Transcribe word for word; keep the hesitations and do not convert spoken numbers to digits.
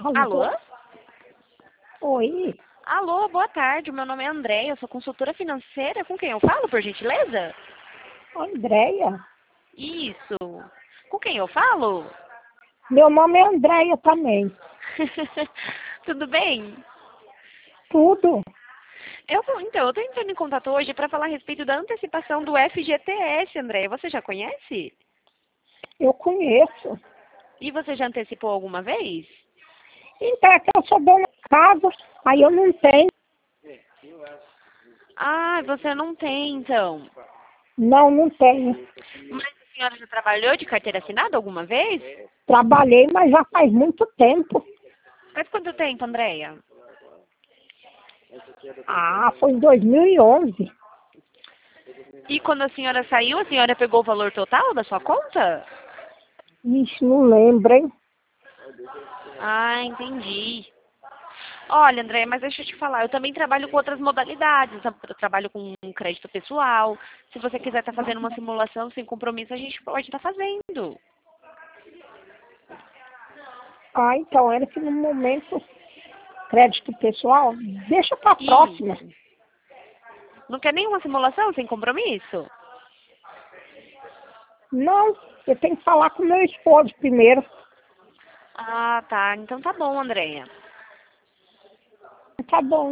Alô? Alô? Oi, Alô, boa tarde. Meu nome é Andréia, eu sou consultora financeira. Com quem eu falo, por gentileza? Andréia. Isso. Com quem eu falo? Meu nome é Andréia também. Tudo bem? Tudo. Eu, então, eu estou entrando em contato hoje para falar a respeito da antecipação do F G T S, Andréia. Você já conhece? Eu conheço. E você já antecipou alguma vez? Então, é que eu sou dona de casa, aí eu não tenho. Ah, você não tem, então. Não, não tenho. Mas a senhora já trabalhou de carteira assinada alguma vez? Trabalhei, mas já faz muito tempo. Faz quanto tempo, Andréia? Ah, foi em dois mil e onze. E quando a senhora saiu, a senhora pegou o valor total da sua conta? Ixi, não lembro, hein? Ah, entendi. Olha, André, mas deixa eu te falar, eu também trabalho com outras modalidades. Eu trabalho com crédito pessoal. Se você quiser estar fazendo uma simulação sem compromisso, a gente pode estar fazendo. Ah, então, era que no momento, crédito pessoal, deixa pra próxima. Isso. Não quer nenhuma simulação sem compromisso? Não, eu tenho que falar com meu esposo primeiro. Ah, tá. Então tá bom, Andréia. Tá bom.